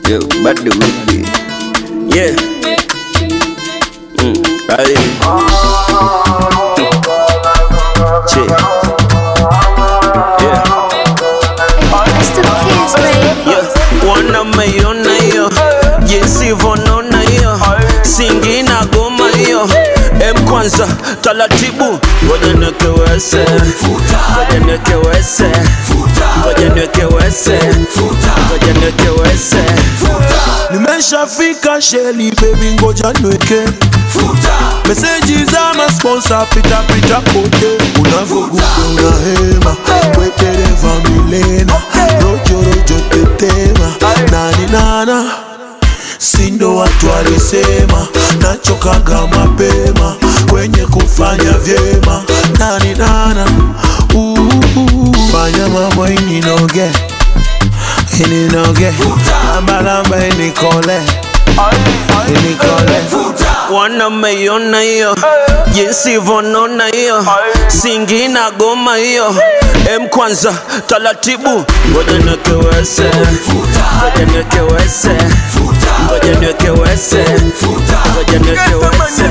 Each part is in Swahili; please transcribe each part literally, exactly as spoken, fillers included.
Yo, bad the woody. Yeah. Mm, Ali. Check. Yeah. It's the kids, baby. Yeah. Wana mayona yo. Jinsi vonona yo. Singi na goma yo. M kwanza taratibu. Ngoja niwekewese. Ngoja niwekewese. Ngoja niwekewese. Ngoja niwekewese. Nimeshafika Shelly baby ngoja nweke Messages za ma sponsor pita pita kote Unavogupe unahema Wetereva milena Rojo rojo tetema Nani nana Sindo watu walisema Nachokaga mapema Kwenye kufanya vyema Nani nana uh, uh, Fanya mambo ininoge Ininoge Lamba lamba inikole Inikole Wana mayona yo. Jinsi vonona yo. Singi na goma yo. M kwanza taratibu. Ngoja niwekewese. Ngoja niwekewese. Ngoja niwekewese. Ngoja niwekewese.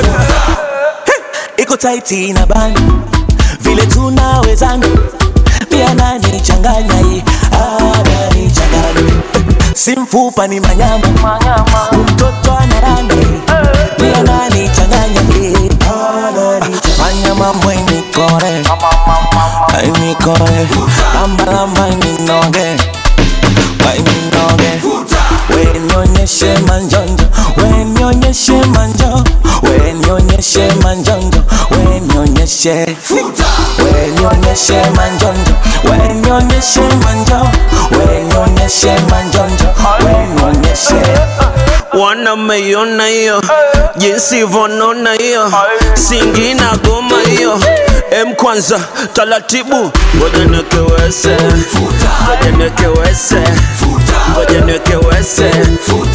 Iko tighti na bani vile tunawezana pia nani changanya hii ah nani changanya si mfupa ni manyama mtoto anaranda pia nani changanya hii ah nani fanya mambo ni kore ai ni kore lamba lamba ni noge ai ni noge we nionyeshe manjonjo we nionyeshe manjo we nionyeshe manjonjo we nionyeshe we nionyeshe manjonjo we nionyeshe manjo we nionyeshe manjonjo we nionyeshe Wana mayona yo. Jinsi vonona yo. Singi na goma yo. M kwanza taratibu. Ngoja niwekewese. Ngoja niwekewese. Ngoja niwekewese.